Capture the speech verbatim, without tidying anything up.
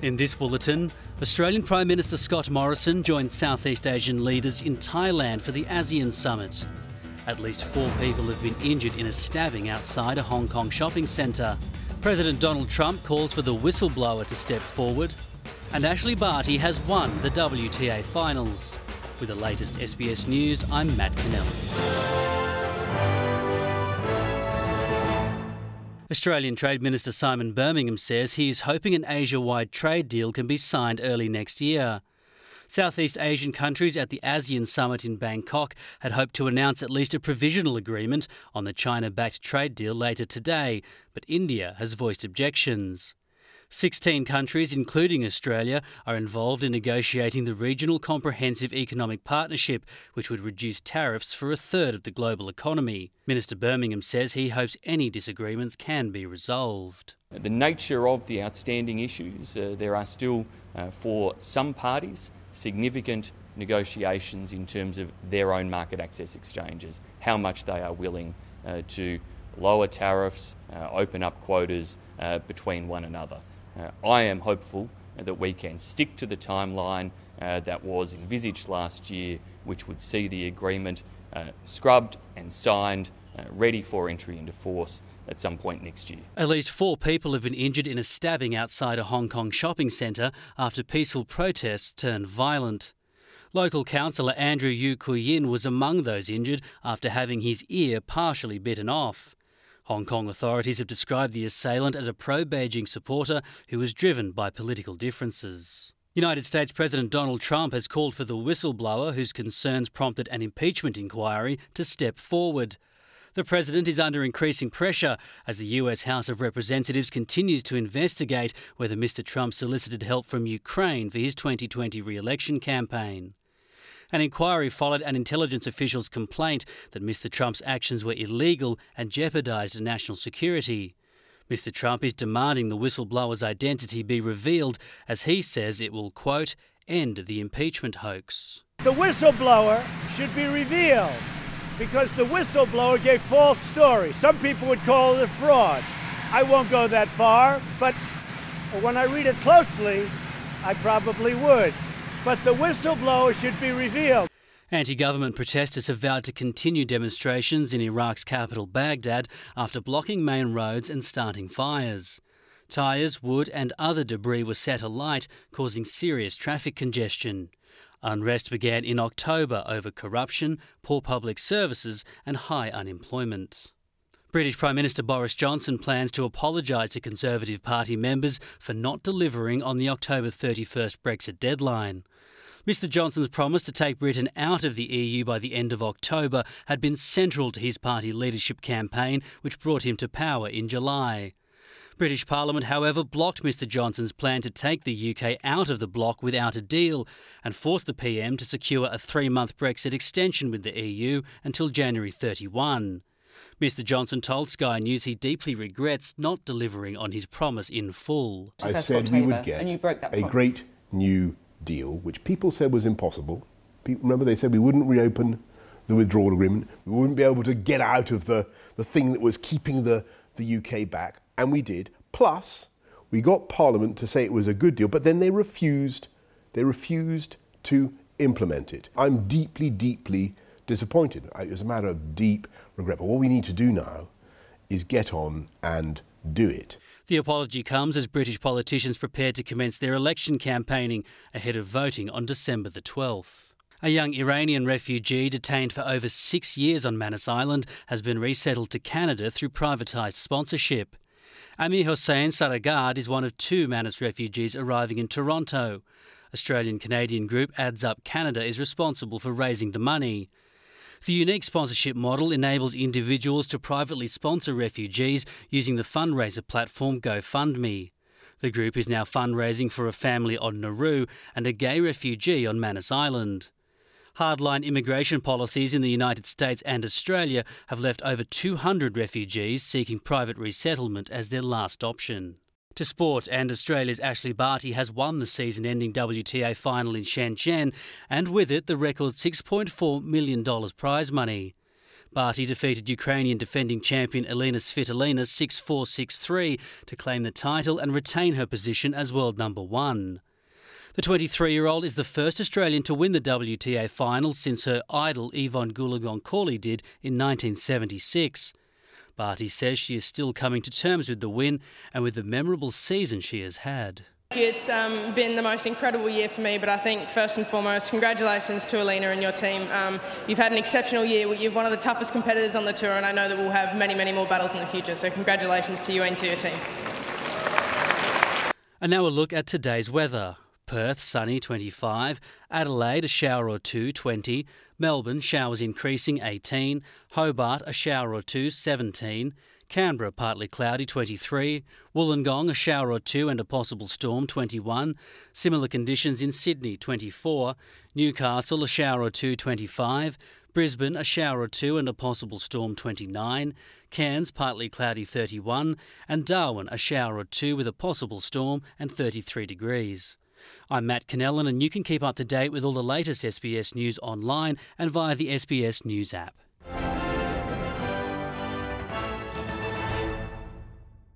In this bulletin, Australian Prime Minister Scott Morrison joined Southeast Asian leaders in Thailand for the ASEAN Summit. At least four people have been injured in a stabbing outside a Hong Kong shopping centre. President Donald Trump calls for the whistleblower to step forward. And Ashley Barty has won the W T A finals. With the latest S B S News, I'm Matt Cannell. Australian Trade Minister Simon Birmingham says he is hoping an Asia-wide trade deal can be signed early next year. Southeast Asian countries at the ASEAN Summit in Bangkok had hoped to announce at least a provisional agreement on the China-backed trade deal later today, but India has voiced objections. Sixteen countries, including Australia, are involved in negotiating the Regional Comprehensive Economic Partnership, which would reduce tariffs for a third of the global economy. Minister Birmingham says he hopes any disagreements can be resolved. The nature of the outstanding issues, uh, there are still, uh, for some parties, significant negotiations in terms of their own market access exchanges, how much they are willing uh, to lower tariffs, uh, open up quotas uh, between one another. Uh, I am hopeful that we can stick to the timeline uh, that was envisaged last year, which would see the agreement uh, scrubbed and signed, uh, ready for entry into force at some point next year. At least four people have been injured in a stabbing outside a Hong Kong shopping centre after peaceful protests turned violent. Local councillor Andrew Yu Kui Yin was among those injured after having his ear partially bitten off. Hong Kong authorities have described the assailant as a pro-Beijing supporter who was driven by political differences. United States President Donald Trump has called for the whistleblower whose concerns prompted an impeachment inquiry to step forward. The president is under increasing pressure as the U S House of Representatives continues to investigate whether Mister Trump solicited help from Ukraine for his twenty twenty re-election campaign. An inquiry followed an intelligence official's complaint that Mister Trump's actions were illegal and jeopardised national security. Mister Trump is demanding the whistleblower's identity be revealed as he says it will, quote, end the impeachment hoax. The whistleblower should be revealed because the whistleblower gave false stories. Some people would call it a fraud. I won't go that far, but when I read it closely, I probably would. But the whistleblower should be revealed. Anti-government protesters have vowed to continue demonstrations in Iraq's capital Baghdad after blocking main roads and starting fires. Tyres, wood and other debris were set alight, causing serious traffic congestion. Unrest began in October over corruption, poor public services and high unemployment. British Prime Minister Boris Johnson plans to apologise to Conservative Party members for not delivering on the October thirty-first Brexit deadline. Mister Johnson's promise to take Britain out of the E U by the end of October had been central to his party leadership campaign, which brought him to power in July. British Parliament, however, blocked Mister Johnson's plan to take the U K out of the bloc without a deal and forced the P M to secure a three-month Brexit extension with the E U until January thirty-first. Mister Johnson told Sky News he deeply regrets not delivering on his promise in full. I said we would get a great new deal, which people said was impossible. People, remember, they said we wouldn't reopen the withdrawal agreement. We wouldn't be able to get out of the, the thing that was keeping the, the U K back. And we did. Plus, we got Parliament to say it was a good deal, but then they refused. They refused to implement it. I'm deeply, deeply disappointed. It was a matter of deep regret. But what we need to do now is get on and do it. The apology comes as British politicians prepare to commence their election campaigning ahead of voting on December the twelfth. A young Iranian refugee detained for over six years on Manus Island has been resettled to Canada through privatised sponsorship. Amir Hossein Saragad is one of two Manus refugees arriving in Toronto. Australian-Canadian group Adds Up Canada is responsible for raising the money. The unique sponsorship model enables individuals to privately sponsor refugees using the fundraiser platform GoFundMe. The group is now fundraising for a family on Nauru and a gay refugee on Manus Island. Hardline immigration policies in the United States and Australia have left over two hundred refugees seeking private resettlement as their last option. To sport, and Australia's Ashley Barty has won the season-ending W T A final in Shenzhen, and with it the record six point four million dollars prize money. Barty defeated Ukrainian defending champion Elina Svitolina six four six three to claim the title and retain her position as world number one. The twenty-three-year-old is the first Australian to win the W T A final since her idol Yvonne Goolagong-Cawley did in nineteen seventy-six. Barty says she is still coming to terms with the win and with the memorable season she has had. It's um, been the most incredible year for me, but I think first and foremost, congratulations to Elina and your team. Um, you've had an exceptional year. You're one of the toughest competitors on the tour, and I know that we'll have many, many more battles in the future. So congratulations to you and to your team. And now a look at today's weather. Perth, sunny, twenty-five. Adelaide, a shower or two, twenty. Melbourne, showers increasing, eighteen. Hobart, a shower or two, seventeen. Canberra, partly cloudy, twenty-three. Wollongong, a shower or two and a possible storm, twenty-one. Similar conditions in Sydney, twenty-four. Newcastle, a shower or two, twenty-five. Brisbane, a shower or two and a possible storm, twenty-nine. Cairns, partly cloudy, thirty-one. And Darwin, a shower or two with a possible storm and thirty-three degrees. I'm Matt Cannellan, and you can keep up to date with all the latest S B S news online and via the S B S News app.